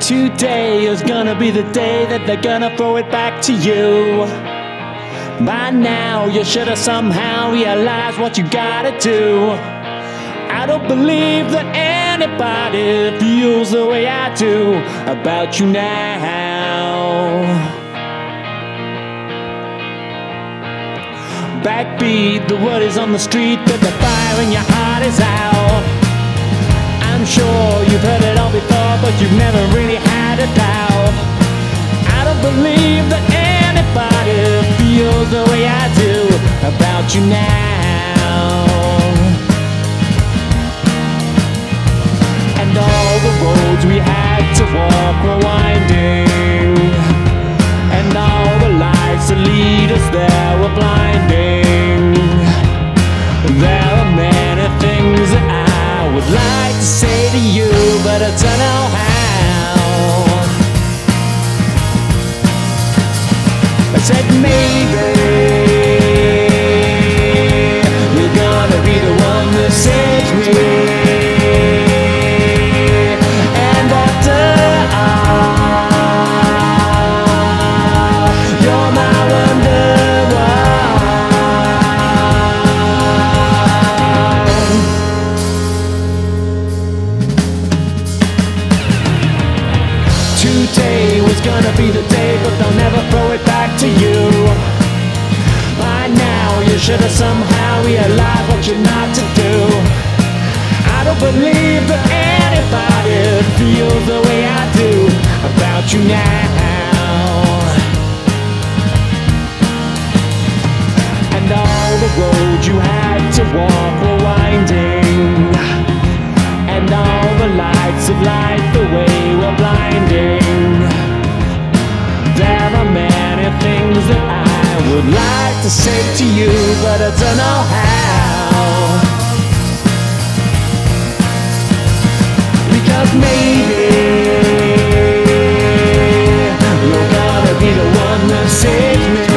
Today is gonna be the day that they're gonna throw it back to you. By now you should have somehow realized what you gotta do. I don't believe that anybody feels the way I do about you now. Backbeat, the word is on the street that the fire in your heart is out. I'm sure you've heard it all before, but you've never really had a doubt. I don't believe that anybody feels the way I do about you now. And all the roads we had to walk were winding, and all the lights that lead us there were blinding. There are many things that I would like to say to you, but I don't know how. I said maybe you're gonna be the one that saves me. And after all, you're my wonderwall. Today was gonna be the day, but they'll never throw it back to you. By now you should have somehow realized what you're not to do. I don't believe that anybody feels the way I do about you now. And all the roads you had to walk were winding, and all the lights of light the way were blinding. There are many things that I would like to say to you, but I don't know how. Because maybe you're gonna be the one that saves me.